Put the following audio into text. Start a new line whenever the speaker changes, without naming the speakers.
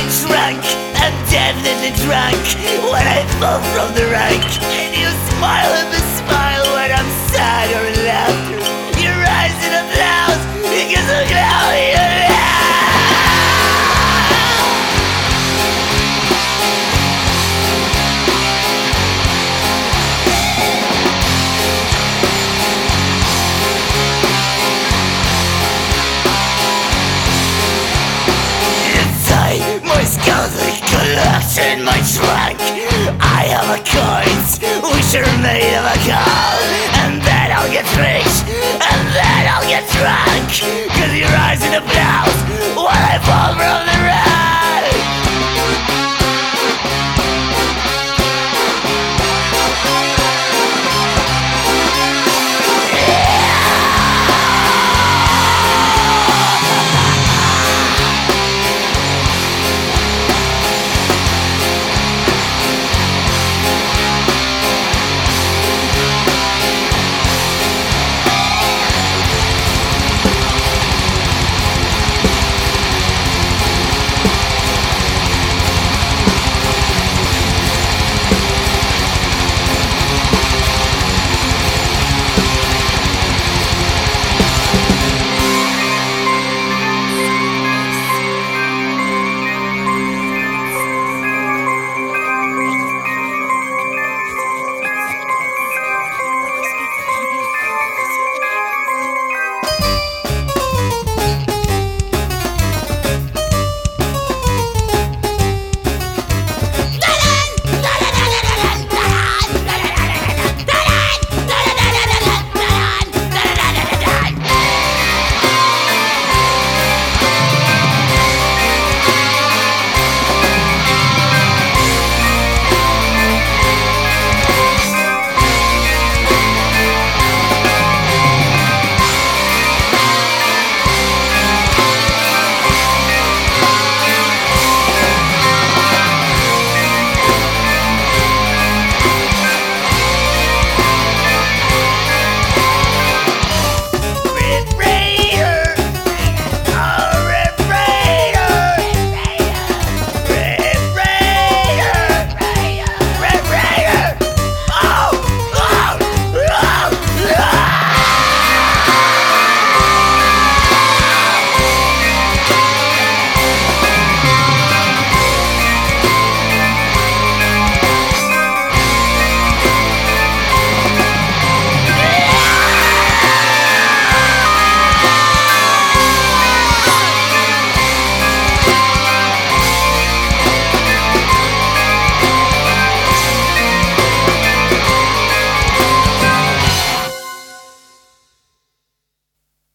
trunk. I'm definitely drunk when I fall from the rank. And you smile at the smile when I'm sad or in laughter. You rise in applause because of how you laugh. Inside my skeleton collapsed in my trunk, I have a coins which are made of a cow. And then I'll get rich, and then I'll get drunk, cause you rise in applause while I fall from the rack.